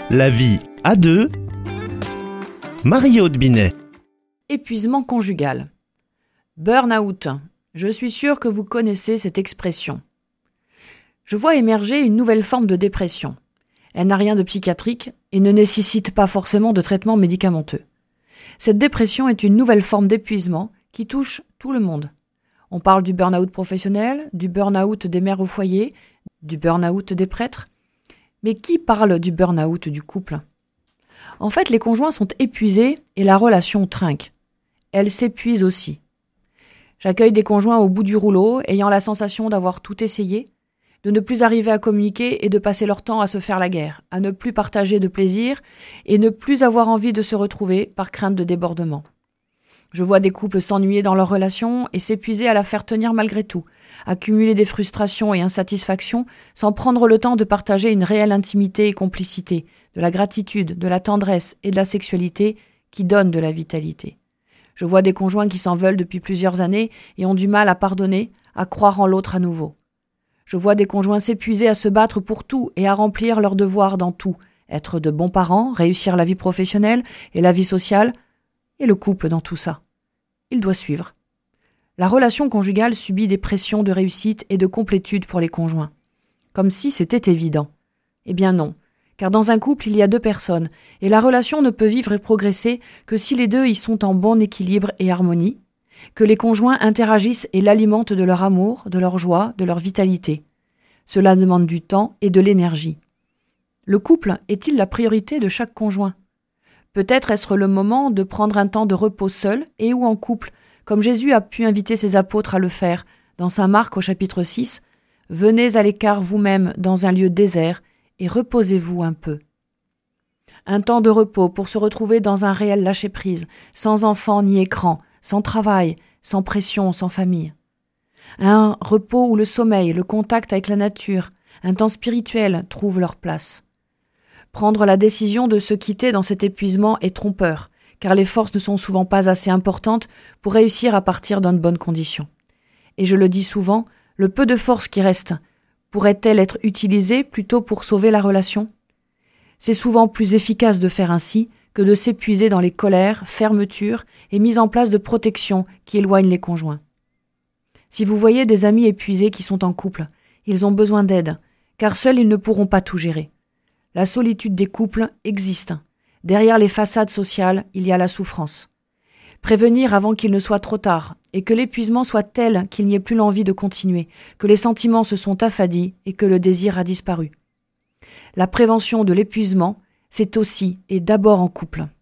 La vie à deux. Marie-Aude Binet. Épuisement conjugal. Burn-out. Je suis sûre que vous connaissez cette expression. Je vois émerger une nouvelle forme de dépression. Elle n'a rien de psychiatrique et ne nécessite pas forcément de traitement médicamenteux. Cette dépression est une nouvelle forme d'épuisement qui touche tout le monde. On parle du burn-out professionnel, du burn-out des mères au foyer, du burn-out des prêtres. Mais qui parle du burn-out du couple ? En fait, les conjoints sont épuisés et la relation trinque. Elle s'épuise aussi. J'accueille des conjoints au bout du rouleau, ayant la sensation d'avoir tout essayé, de ne plus arriver à communiquer et de passer leur temps à se faire la guerre, à ne plus partager de plaisir et ne plus avoir envie de se retrouver par crainte de débordement. Je vois des couples s'ennuyer dans leur relation et s'épuiser à la faire tenir malgré tout, accumuler des frustrations et insatisfactions sans prendre le temps de partager une réelle intimité et complicité, de la gratitude, de la tendresse et de la sexualité qui donnent de la vitalité. Je vois des conjoints qui s'en veulent depuis plusieurs années et ont du mal à pardonner, à croire en l'autre à nouveau. Je vois des conjoints s'épuiser à se battre pour tout et à remplir leurs devoirs dans tout, être de bons parents, réussir la vie professionnelle et la vie sociale, et le couple dans tout ça. Il doit suivre. La relation conjugale subit des pressions de réussite et de complétude pour les conjoints. Comme si c'était évident. Eh bien non, car dans un couple, il y a deux personnes, et la relation ne peut vivre et progresser que si les deux y sont en bon équilibre et harmonie, que les conjoints interagissent et l'alimentent de leur amour, de leur joie, de leur vitalité. Cela demande du temps et de l'énergie. Le couple est-il la priorité de chaque conjoint ? Peut-être est-ce le moment de prendre un temps de repos seul et ou en couple, comme Jésus a pu inviter ses apôtres à le faire, dans Saint Marc au chapitre 6, « Venez à l'écart vous-même dans un lieu désert et reposez-vous un peu ». Un temps de repos pour se retrouver dans un réel lâcher-prise, sans enfants ni écran, sans travail, sans pression, sans famille. Un repos où le sommeil, le contact avec la nature, un temps spirituel trouvent leur place. Prendre la décision de se quitter dans cet épuisement est trompeur, car les forces ne sont souvent pas assez importantes pour réussir à partir dans de bonnes conditions. Et je le dis souvent, le peu de force qui reste, pourrait-elle être utilisée plutôt pour sauver la relation ? C'est souvent plus efficace de faire ainsi que de s'épuiser dans les colères, fermetures et mise en place de protections qui éloignent les conjoints. Si vous voyez des amis épuisés qui sont en couple, ils ont besoin d'aide, car seuls ils ne pourront pas tout gérer. La solitude des couples existe. Derrière les façades sociales, il y a la souffrance. Prévenir avant qu'il ne soit trop tard et que l'épuisement soit tel qu'il n'y ait plus l'envie de continuer, que les sentiments se sont affadis et que le désir a disparu. La prévention de l'épuisement, c'est aussi et d'abord en couple.